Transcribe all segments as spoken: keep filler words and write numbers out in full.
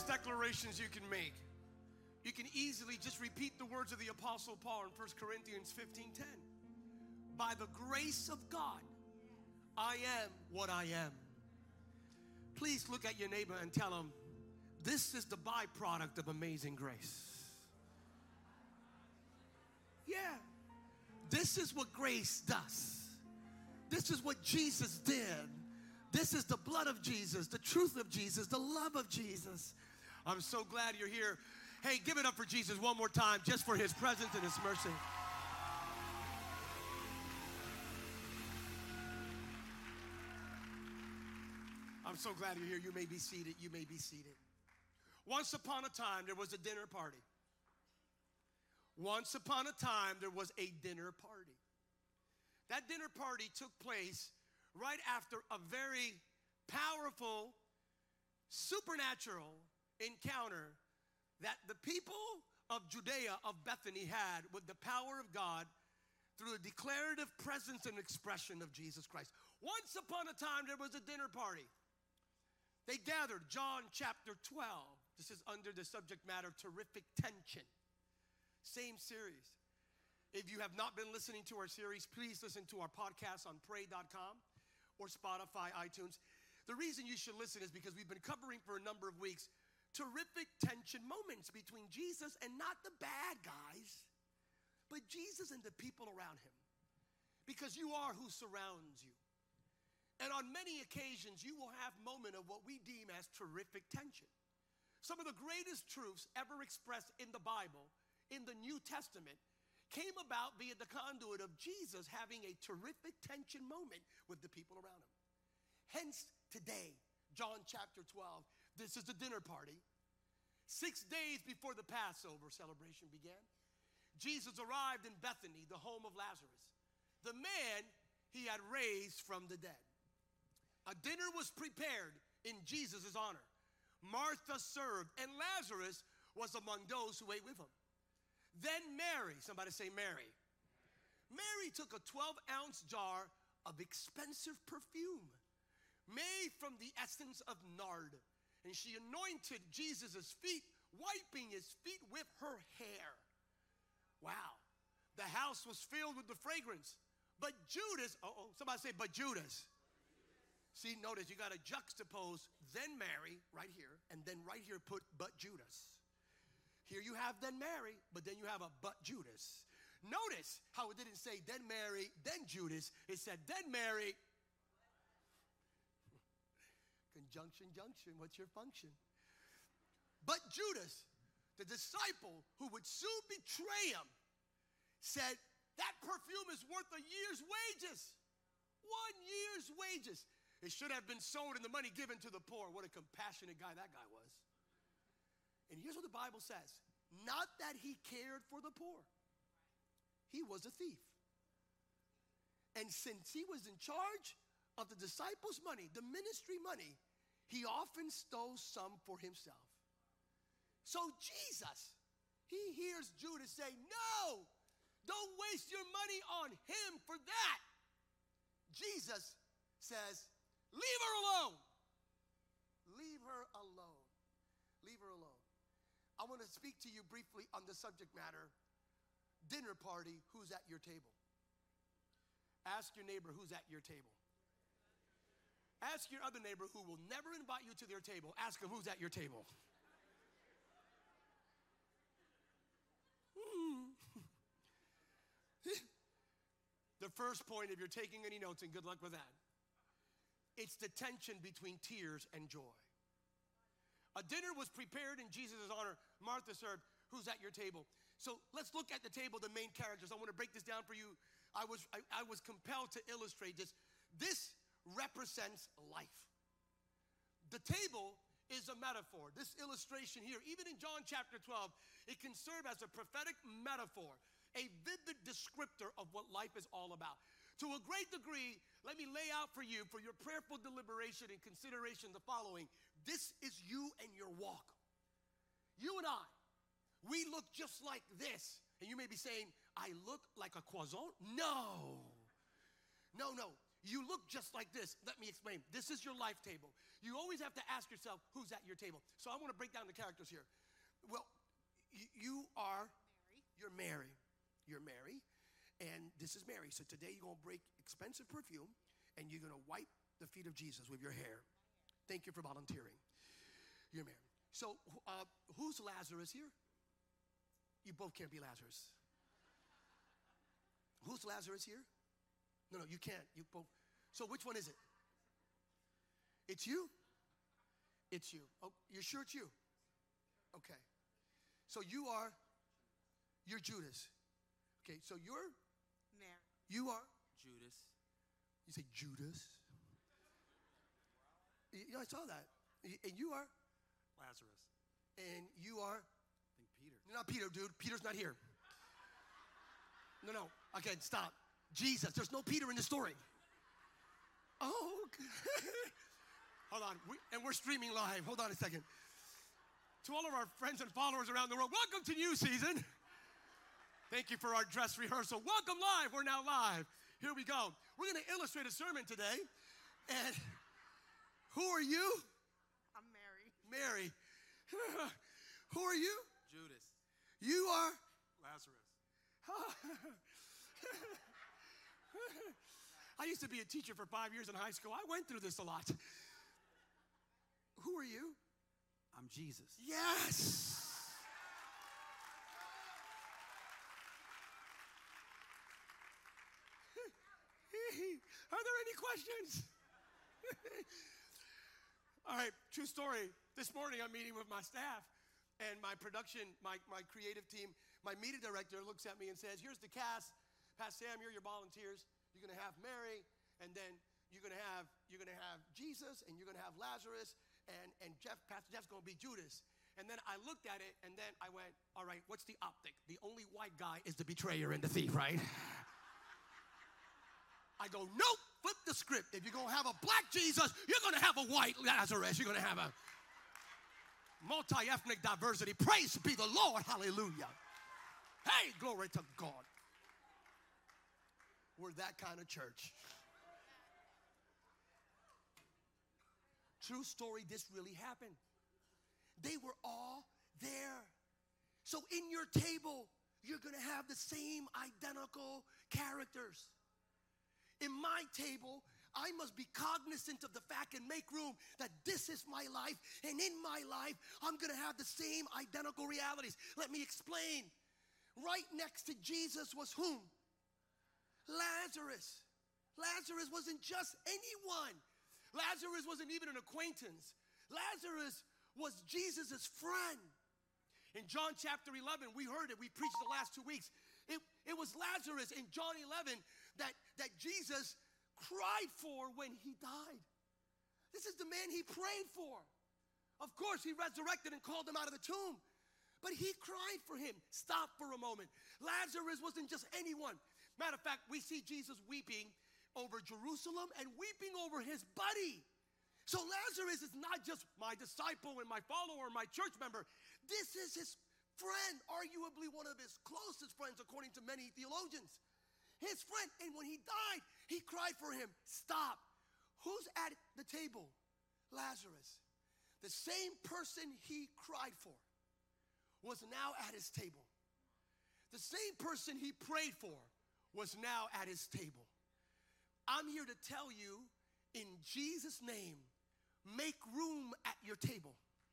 declarations you can make. You can easily just repeat the words of the Apostle Paul in First Corinthians fifteen ten. By the grace of God, I am what I am. Please look at your neighbor and tell him, this is the byproduct of amazing grace. Yeah. This is what grace does. This is what Jesus did. This is the blood of Jesus, the truth of Jesus, the love of Jesus. I'm so glad you're here. Hey, give it up for Jesus one more time, just for his presence and his mercy. I'm so glad you're here. You may be seated. You may be seated. Once upon a time, there was a dinner party. Once upon a time, there was a dinner party. That dinner party took place right after a very powerful, supernatural encounter that the people of Judea, of Bethany, had with the power of God through the declarative presence and expression of Jesus Christ. Once upon a time, there was a dinner party. They gathered, John chapter twelve. This is under the subject matter, terrific tension. Same series. If you have not been listening to our series, please listen to our podcast on pray dot com or Spotify, iTunes. The reason you should listen is because we've been covering for a number of weeks terrific tension moments between Jesus and not the bad guys, but Jesus and the people around him. Because you are who surrounds you. And on many occasions, you will have moment of what we deem as terrific tension. Some of the greatest truths ever expressed in the Bible, in the New Testament, came about via the conduit of Jesus having a terrific tension moment with the people around him. Hence, today, John chapter twelve, this is the dinner party. Six days before the Passover celebration began, Jesus arrived in Bethany, the home of Lazarus, the man he had raised from the dead. A dinner was prepared in Jesus' honor. Martha served, and Lazarus was among those who ate with him. Then Mary, somebody say Mary. Mary took a twelve ounce jar of expensive perfume made from the essence of nard, and she anointed Jesus' feet, wiping his feet with her hair. Wow. The house was filled with the fragrance. But Judas, uh-oh, somebody say, but Judas. See, notice you got to juxtapose then Mary right here, and then right here put but Judas. Here you have then Mary, but then you have a but Judas. Notice how it didn't say then Mary, then Judas. It said then Mary. Conjunction, junction, what's your function? But Judas, the disciple who would soon betray him, said that perfume is worth a year's wages. One year's wages. It should have been sold and the money given to the poor. What a compassionate guy that guy was. And here's what the Bible says. Not that he cared for the poor. He was a thief. And since he was in charge of the disciples' money, the ministry money, he often stole some for himself. So Jesus, he hears Judas say, no, don't waste your money on him for that. Jesus says, leave her alone. Leave her alone. Leave her alone. I want to speak to you briefly on the subject matter, dinner party, who's at your table? Ask your neighbor who's at your table. Ask your other neighbor who will never invite you to their table. Ask him who's at your table. Hmm. The first point, if you're taking any notes, and good luck with that, it's the tension between tears and joy. A dinner was prepared in Jesus' honor. Martha served. Who's at your table? So let's look at the table, the main characters. I want to break this down for you. I was, I, I was compelled to illustrate this. This represents life. The table is a metaphor. This illustration here, even in John chapter twelve, it can serve as a prophetic metaphor, a vivid descriptor of what life is all about. To a great degree, let me lay out for you, for your prayerful deliberation and consideration, the following. This is you and your walk. You and I, we look just like this. And you may be saying, I look like a croissant? No. No, no. You look just like this. Let me explain. This is your life table. You always have to ask yourself, who's at your table? So I want to break down the characters here. Well, y- you are, Mary. you're Mary. You're Mary, and this is Mary. So today you're going to break expensive perfume, and you're going to wipe the feet of Jesus with your hair. Thank you for volunteering. You're Mary. So uh, who's Lazarus here? You both can't be Lazarus. Who's Lazarus here? No, no, you can't. You both. So which one is it? It's you? It's you. Oh, you're sure it's you? Okay. So you are, you're Judas. Okay, so you're? Mary. You are? Judas. You say Judas? You know, I saw that. And you are? Lazarus. And you are? I think Peter. You're not Peter, dude. Peter's not here. No, no. Okay, stop. Jesus. There's no Peter in the story. Oh, okay. Hold on. We, and we're streaming live. Hold on a second. To all of our friends and followers around the world, welcome to New Season. Thank you for our dress rehearsal. Welcome live. We're now live. Here we go. We're going to illustrate a sermon today. And who are you? I'm Mary. Mary. Who are you? Judas. You are? Lazarus. I used to be a teacher for five years in high school. I went through this a lot. Who are you? I'm Jesus. Yes. Are there any questions? All right, true story. This morning I'm meeting with my staff, and my production, my, my creative team, my media director looks at me and says, here's the cast. Pastor Sam, you're your volunteers. You're going to have Mary, and then you're going to have you're going to have Jesus, and you're going to have Lazarus, and, and Jeff, Pastor Jeff's going to be Judas. And then I looked at it, and then I went, all right, what's the optic? The only white guy is the betrayer and the thief, right? I go, nope, flip the script. If you're going to have a black Jesus, you're going to have a white Lazarus. You're going to have a multi-ethnic diversity. Praise be the Lord. Hallelujah. Hey, glory to God. We're that kind of church. True story, this really happened. They were all there. So in your table, you're going to have the same identical characters. In my table, I must be cognizant of the fact and make room that this is my life, and in my life, I'm going to have the same identical realities. Let me explain. Right next to Jesus was whom? Lazarus. Lazarus wasn't just anyone. Lazarus wasn't even an acquaintance. Lazarus was Jesus' friend. In John chapter eleven, we heard it. We preached the last two weeks. It, it was Lazarus in John eleven that, that Jesus cried for when he died. This is the man he prayed for. Of course, he resurrected and called him out of the tomb. But he cried for him. Stop for a moment. Lazarus wasn't just anyone. Matter of fact, we see Jesus weeping over Jerusalem and weeping over his buddy. So Lazarus is not just my disciple and my follower, my church member. This is his friend, arguably one of his closest friends, according to many theologians. His friend, and when he died, he cried for him. Stop. Who's at the table? Lazarus. The same person he cried for was now at his table. The same person he prayed for was now at his table. I'm here to tell you, in Jesus' name, make room at your table.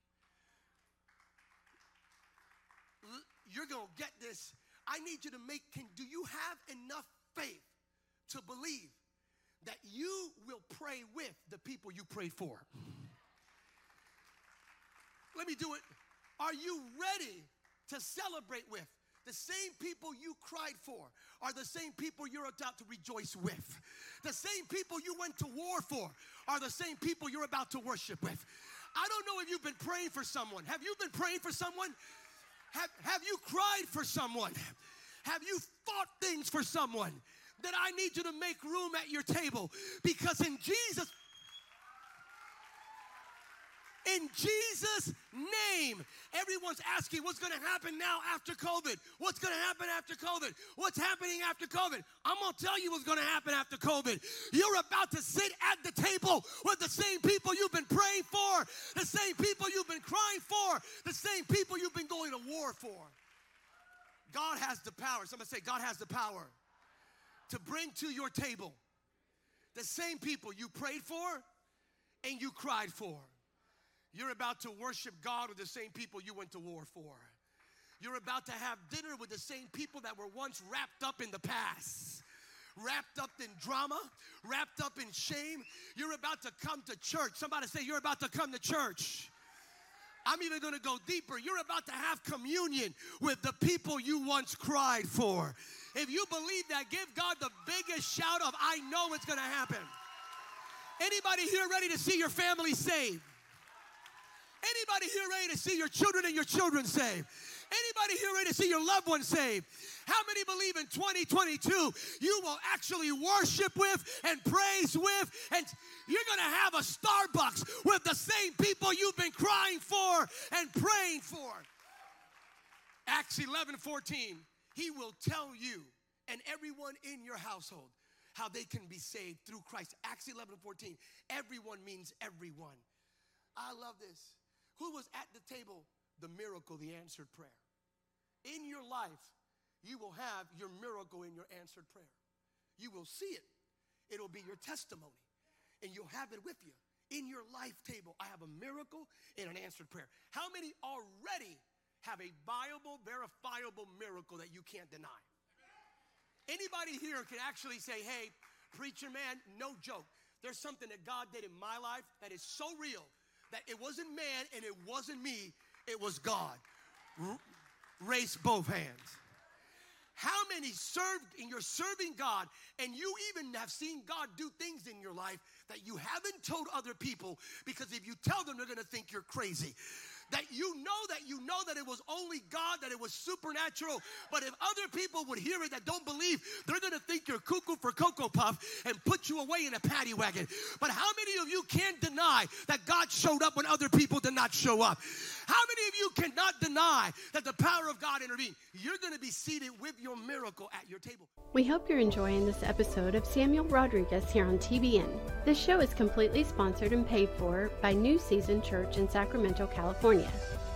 You're going to get this. I need you to make, can, do you have enough faith to believe that you will pray with the people you prayed for? Let me do it. Are you ready to celebrate with? The same people you cried for are the same people you're about to rejoice with. The same people you went to war for are the same people you're about to worship with. I don't know if you've been praying for someone. Have you been praying for someone? Have, have you cried for someone? Have you thought things for someone? That I need you to make room at your table, because in Jesus, in Jesus' name, everyone everyone's asking what's going to happen now after COVID. What's going to happen after COVID? What's happening after COVID? I'm going to tell you what's going to happen after COVID. You're about to sit at the table with the same people you've been praying for, the same people you've been crying for, the same people you've been going to war for. God has the power. Somebody say, God has the power to bring to your table the same people you prayed for and you cried for. You're about to worship God with the same people you went to war for. You're about to have dinner with the same people that were once wrapped up in the past, wrapped up in drama, wrapped up in shame. You're about to come to church. Somebody say, you're about to come to church. I'm even going to go deeper. You're about to have communion with the people you once cried for. If you believe that, give God the biggest shout of, I know it's going to happen. Anybody here ready to see your family saved? Anybody here ready to see your children and your children saved? Anybody here ready to see your loved ones saved? How many believe in twenty twenty-two you will actually worship with and praise with, and you're going to have a Starbucks with the same people you've been crying for and praying for? Acts eleven fourteen, he will tell you and everyone in your household how they can be saved through Christ. Acts eleven fourteen, everyone means everyone. I love this. Who was at the table? The miracle, the answered prayer. In your life, you will have your miracle in your answered prayer. You will see it. It'll be your testimony. And you'll have it with you. In your life table, I have a miracle and an answered prayer. How many already have a viable, verifiable miracle that you can't deny? Anybody here can actually say, hey, preacher man, no joke. There's something that God did in my life that is so real that it wasn't man and it wasn't me, it was God. R- raise both hands. How many served, and you're serving God, and you even have seen God do things in your life that you haven't told other people, because if you tell them, they're going to think you're crazy. That you know that you know that it was only God, that it was supernatural. But if other people would hear it that don't believe, they're going to think you're cuckoo for Cocoa Puff and put you away in a paddy wagon. But how many of you can't deny that God showed up when other people did not show up? How many of you cannot deny that the power of God intervened? You're going to be seated with your miracle at your table. We hope you're enjoying this episode of Samuel Rodriguez here on T B N. This show is completely sponsored and paid for by New Season Church in Sacramento, California.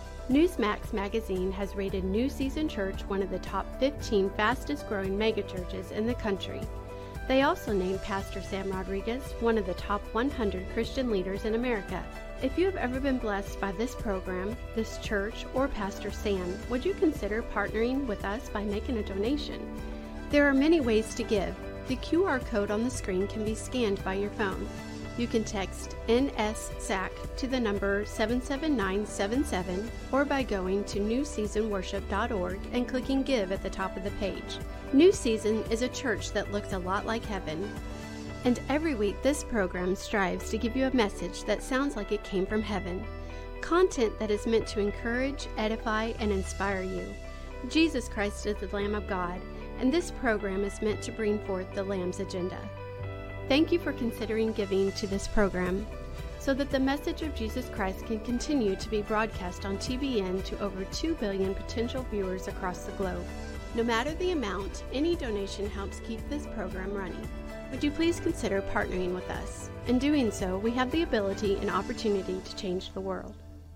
Newsmax magazine has rated New Season Church one of the top fifteen fastest growing megachurches in the country. They also named Pastor Sam Rodriguez one of the top one hundred Christian leaders in America. If you have ever been blessed by this program, this church, or Pastor Sam, would you consider partnering with us by making a donation? There are many ways to give. The Q R code on the screen can be scanned by your phone. You can text N S S A C to the number seven seven nine seven seven or by going to new season worship dot org and clicking Give at the top of the page. New Season is a church that looks a lot like heaven. And every week this program strives to give you a message that sounds like it came from heaven. Content that is meant to encourage, edify, and inspire you. Jesus Christ is the Lamb of God, and this program is meant to bring forth the Lamb's agenda. Thank you for considering giving to this program so that the message of Jesus Christ can continue to be broadcast on T B N to over two billion potential viewers across the globe. No matter the amount, any donation helps keep this program running. Would you please consider partnering with us? In doing so, we have the ability and opportunity to change the world.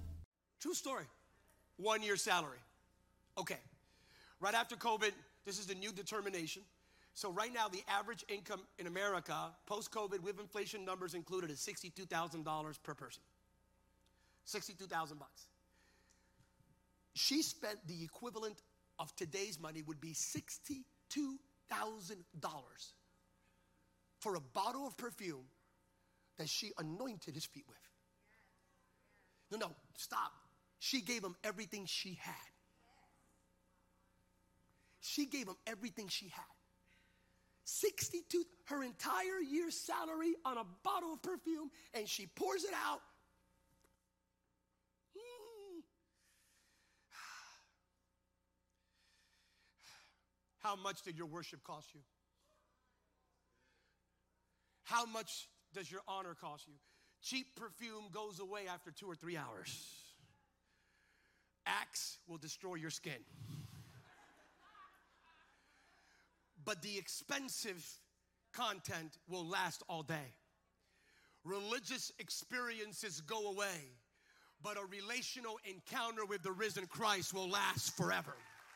True story. One year salary. Okay. Right after COVID, this is the new determination. So right now, the average income in America, post-COVID, with inflation numbers included, is sixty-two thousand dollars per person. sixty-two thousand bucks. She spent the equivalent of today's money would be sixty-two thousand dollars for a bottle of perfume that she anointed his feet with. No, no, stop. She gave him everything she had. She gave him everything she had. sixty-two, her entire year's salary on a bottle of perfume, and she pours it out. Hmm. How much did your worship cost you? How much does your honor cost you? Cheap perfume goes away after two or three hours. Axe will destroy your skin. But the expensive content will last all day. Religious experiences go away, but a relational encounter with the risen Christ will last forever.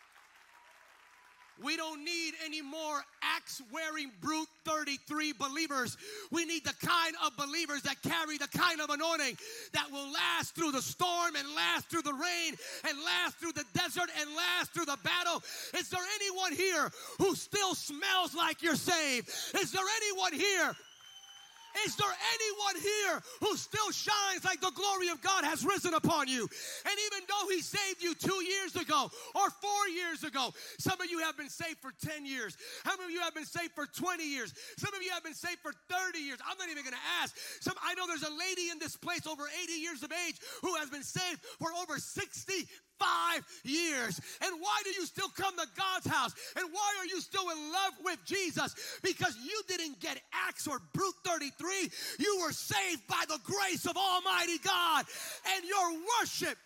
We don't need any more axe-wearing brute thirty-three believers. We need the kind of believers that carry the kind of anointing that will last through the storm and last through the rain and last through the desert and last through the battle. Is there anyone here who still smells like you're saved? Is there anyone here? Is there anyone here who still shines like the glory of God has risen upon you? And even though he saved you two years ago or four years ago, some of you have been saved for ten years. How many of you have been saved for twenty years? Some of you have been saved for thirty years. I'm not even going to ask. Some, I know there's a lady in this place over eighty years of age who has been saved for over sixty-five years. And why do you still come to God's house? And why are you still in love with Jesus? Because you didn't get Acts or Brute thirty-three. You were saved by the grace of Almighty God. And your worship,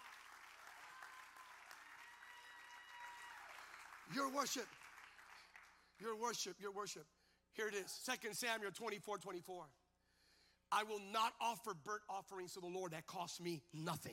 your worship, your worship, your worship. Here it is, Second Samuel twenty-four twenty-four. I will not offer burnt offerings to the Lord that cost me nothing.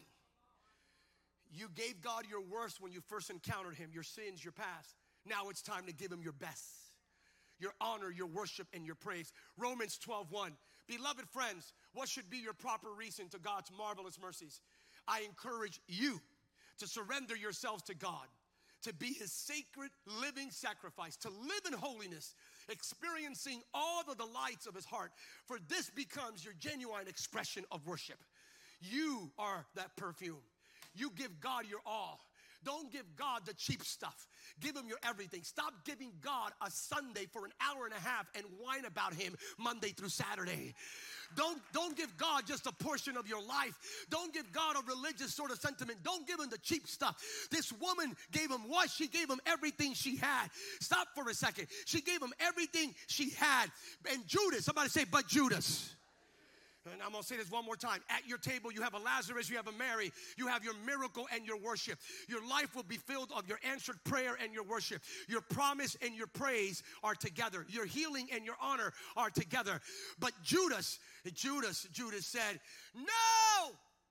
You gave God your worst when you first encountered him, your sins, your past. Now it's time to give him your best, your honor, your worship, and your praise. Romans twelve one. Beloved friends, what should be your proper reason to God's marvelous mercies? I encourage you to surrender yourselves to God, to be his sacred living sacrifice, to live in holiness, experiencing all the delights of his heart. For this becomes your genuine expression of worship. You are that perfume. You give God your all. Don't give God the cheap stuff. Give him your everything. Stop giving God a Sunday for an hour and a half and whine about him Monday through Saturday. Don't, don't give God just a portion of your life. Don't give God a religious sort of sentiment. Don't give him the cheap stuff. This woman gave him what? She gave him everything she had. Stop for a second. She gave him everything she had. And Judas, somebody say, but Judas. And I'm going to say this one more time. At your table, you have a Lazarus, you have a Mary, you have your miracle and your worship. Your life will be filled of your answered prayer and your worship. Your promise and your praise are together. Your healing and your honor are together. But Judas, Judas, Judas said, no,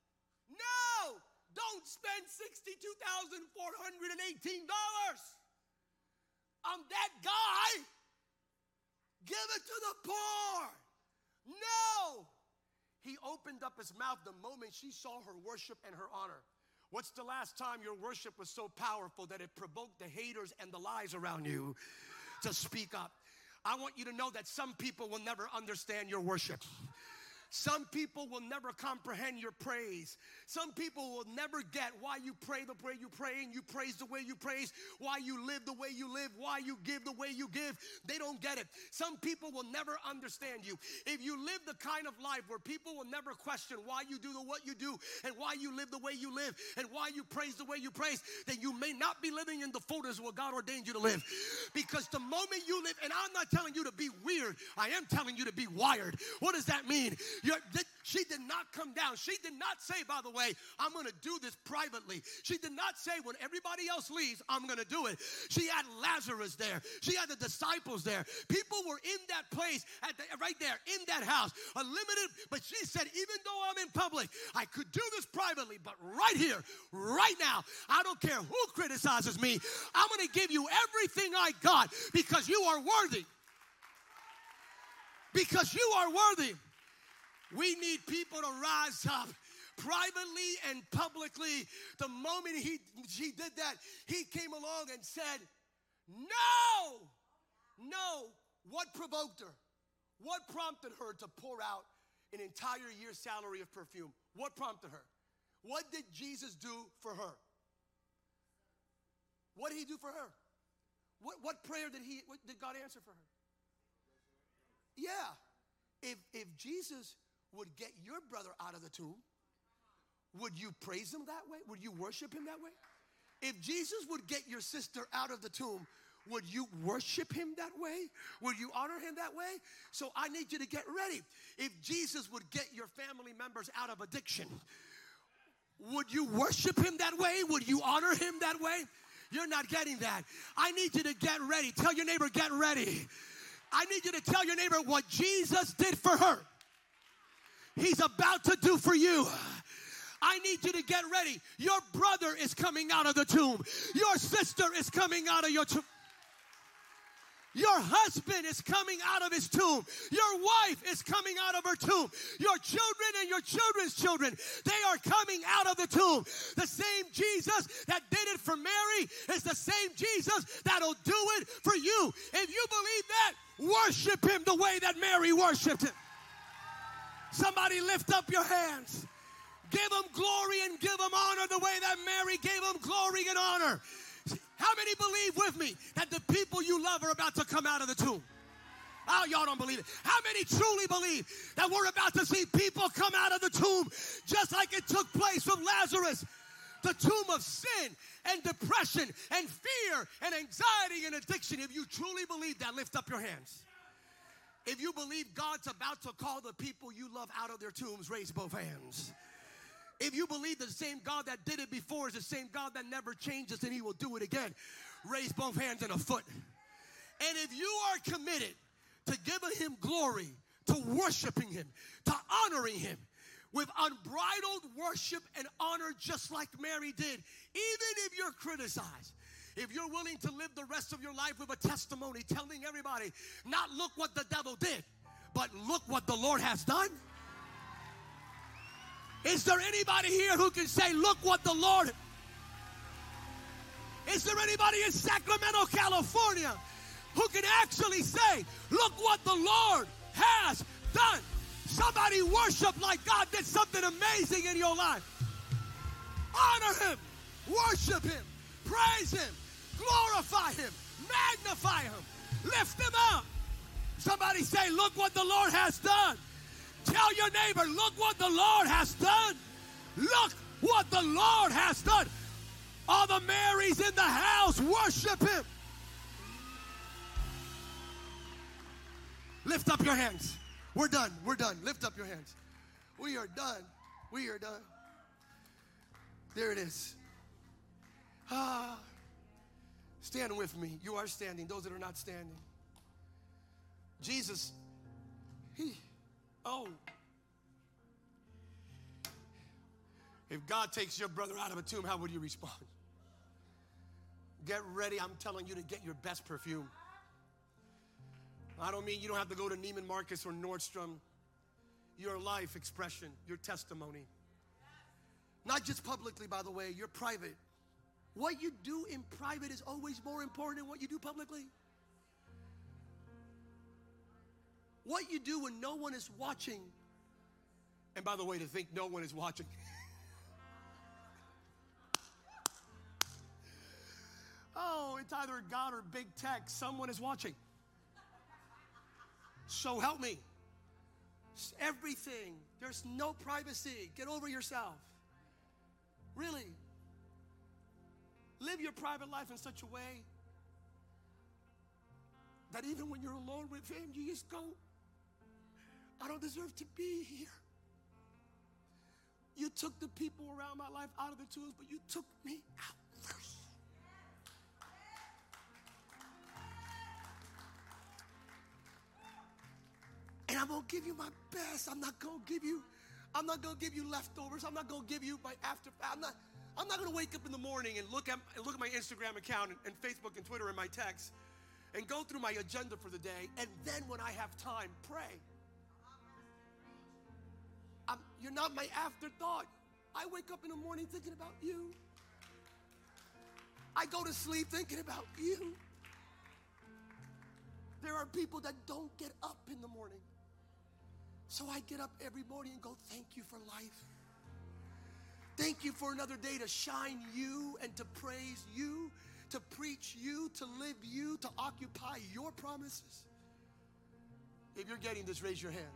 no, don't spend sixty-two thousand four hundred eighteen dollars. I'm that guy. Give it to the poor. No. He opened up his mouth the moment she saw her worship and her honor. What's the last time your worship was so powerful that it provoked the haters and the lies around you to speak up? I want you to know that some people will never understand your worship. Some people will never comprehend your praise. Some people will never get why you pray the way you pray and you praise the way you praise, why you live the way you live, why you give the way you give. They don't get it. Some people will never understand you. If you live the kind of life where people will never question why you do the what you do and why you live the way you live and why you praise the way you praise, then you may not be living in the fullness of what God ordained you to live. Because the moment you live, and I'm not telling you to be weird, I am telling you to be wired. What does that mean? You're, she did not come down. She did not say, by the way, I'm going to do this privately. She did not say, when everybody else leaves, I'm going to do it. She had Lazarus there. She had the disciples there. People were in that place, at the, right there, in that house, unlimited. But she said, even though I'm in public, I could do this privately. But right here, right now, I don't care who criticizes me. I'm going to give you everything I got because you are worthy. Because you are worthy. We need people to rise up privately and publicly. The moment he, she did that, he came along and said, no, no. What provoked her? What prompted her to pour out an entire year's salary of perfume? What prompted her? What did Jesus do for her? What did he do for her? What, what prayer did he, what did God answer for her? Yeah. If, if Jesus would get your brother out of the tomb, would you praise him that way? Would you worship him that way? If Jesus would get your sister out of the tomb, would you worship him that way? Would you honor him that way? So I need you to get ready. If Jesus would get your family members out of addiction, Would you worship him that way? Would you honor him that way? You're not getting that. I need you to get ready. Tell your neighbor, get ready. I need you to tell your neighbor what Jesus did for her, he's about to do for you. I need you to get ready. Your brother is coming out of the tomb. Your sister is coming out of your tomb. Your husband is coming out of his tomb. Your wife is coming out of her tomb. Your children and your children's children, they are coming out of the tomb. The same Jesus that did it for Mary is the same Jesus that'll do it for you. If you believe that, worship him the way that Mary worshiped him. Somebody lift up your hands. Give him glory and give him honor the way that Mary gave him glory and honor. How many believe with me that the people you love are about to come out of the tomb? Oh, y'all don't believe it. How many truly believe that we're about to see people come out of the tomb just like it took place with Lazarus? The tomb of sin and depression and fear and anxiety and addiction. If you truly believe that, lift up your hands. If you believe God's about to call the people you love out of their tombs, raise both hands. If you believe the same God that did it before is the same God that never changes and he will do it again, raise both hands and a foot. And if you are committed to giving him glory, to worshiping him, to honoring him with unbridled worship and honor just like Mary did, even if you're criticized, if you're willing to live the rest of your life with a testimony telling everybody, not look what the devil did, but look what the Lord has done. Is there anybody here who can say, look what the Lord... Is there anybody in Sacramento, California who can actually say, look what the Lord has done? Somebody worship like God did something amazing in your life. Honor him, worship him, praise him, glorify him, magnify him, lift him up. Somebody say, look what the Lord has done. Tell your neighbor, look what the Lord has done. Look what the Lord has done. All the Marys in the house, worship him. Lift up your hands. We're done. We're done. Lift up your hands. We are done. We are done. There it is. Ah. Stand with me. You are standing. Those that are not standing. Jesus, he... Oh, if God takes your brother out of a tomb, how would you respond? Get ready. I'm telling you to get your best perfume. I don't mean you don't have to go to Neiman Marcus or Nordstrom. Your life expression, your testimony. Not just publicly, by the way, your private. What you do in private is always more important than what you do publicly. What you do when no one is watching. And by the way, to think no one is watching. Oh, it's either God or big tech. Someone is watching. So help me. Everything. There's no privacy. Get over yourself. Really. Live your private life in such a way that even when you're alone with him, you just go, I don't deserve to be here. You took the people around my life out of the tombs, but you took me out first. And I'm gonna give you my best. I'm not gonna give you, I'm not gonna give you leftovers. I'm not gonna give you my after. I'm not. I'm not gonna wake up in the morning and look at look at my Instagram account and, and Facebook and Twitter and my texts, and go through my agenda for the day. And then when I have time, pray. I'm, you're not my afterthought. I wake up in the morning thinking about you. I go to sleep thinking about you. There are people that don't get up in the morning. So I get up every morning and go, thank you for life. Thank you for another day to shine you and to praise you, to preach you, to live you, to occupy your promises. If you're getting this, raise your hand.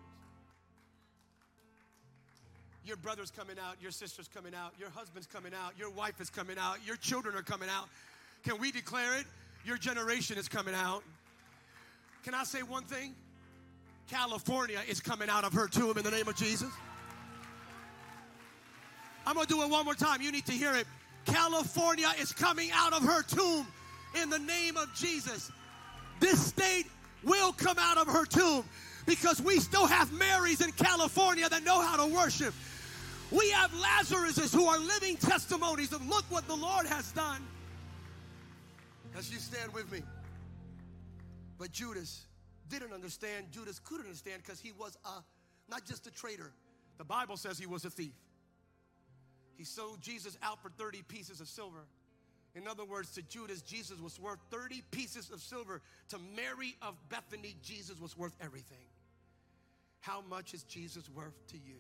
Your brother's coming out, your sister's coming out, your husband's coming out, your wife is coming out, your children are coming out. Can we declare it? Your generation is coming out. Can I say one thing? California is coming out of her tomb in the name of Jesus. I'm going to do it one more time. You need to hear it. California is coming out of her tomb in the name of Jesus. This state will come out of her tomb because we still have Marys in California that know how to worship. We have Lazaruses who are living testimonies of look what the Lord has done. As you stand with me. But Judas didn't understand. Judas couldn't understand because he was a, not just a traitor. The Bible says he was a thief. He sold Jesus out for thirty pieces of silver. In other words, to Judas, Jesus was worth thirty pieces of silver. To Mary of Bethany, Jesus was worth everything. How much is Jesus worth to you?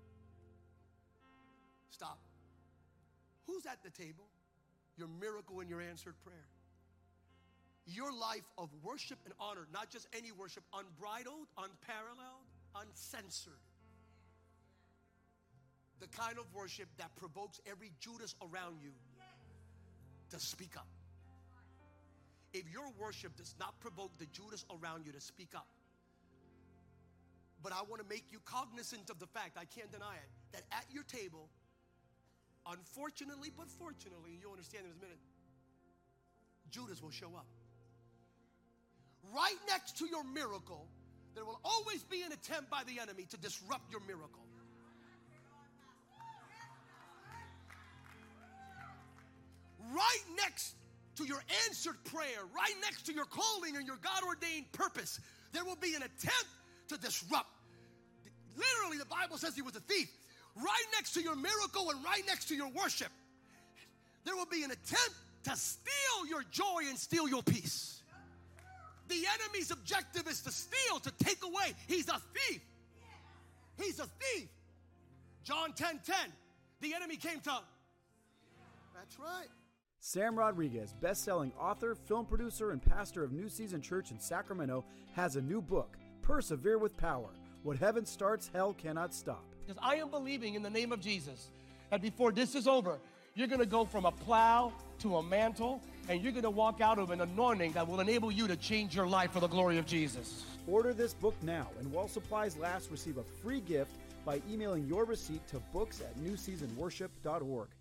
Stop. Who's at the table? Your miracle and your answered prayer. Your life of worship and honor, not just any worship, unbridled, unparalleled, uncensored. The kind of worship that provokes every Judas around you to speak up. If your worship does not provoke the Judas around you to speak up, but I want to make you cognizant of the fact, I can't deny it, that at your table, unfortunately, but fortunately, you'll understand in a minute, Judas will show up. Right next to your miracle, there will always be an attempt by the enemy to disrupt your miracle. Right next to your answered prayer, right next to your calling and your God-ordained purpose, there will be an attempt to disrupt. Literally, the Bible says he was a thief. Right next to your miracle and right next to your worship, there will be an attempt to steal your joy and steal your peace. The enemy's objective is to steal, to take away. He's a thief. He's a thief. John ten ten, the enemy came to... That's right. Sam Rodriguez, best-selling author, film producer, and pastor of New Season Church in Sacramento, has a new book, Persevere with Power. What heaven starts, hell cannot stop. Because I am believing in the name of Jesus that before this is over, you're going to go from a plow to a mantle, and you're going to walk out of an anointing that will enable you to change your life for the glory of Jesus. Order this book now, and while supplies last, receive a free gift by emailing your receipt to books at new season worship dot org.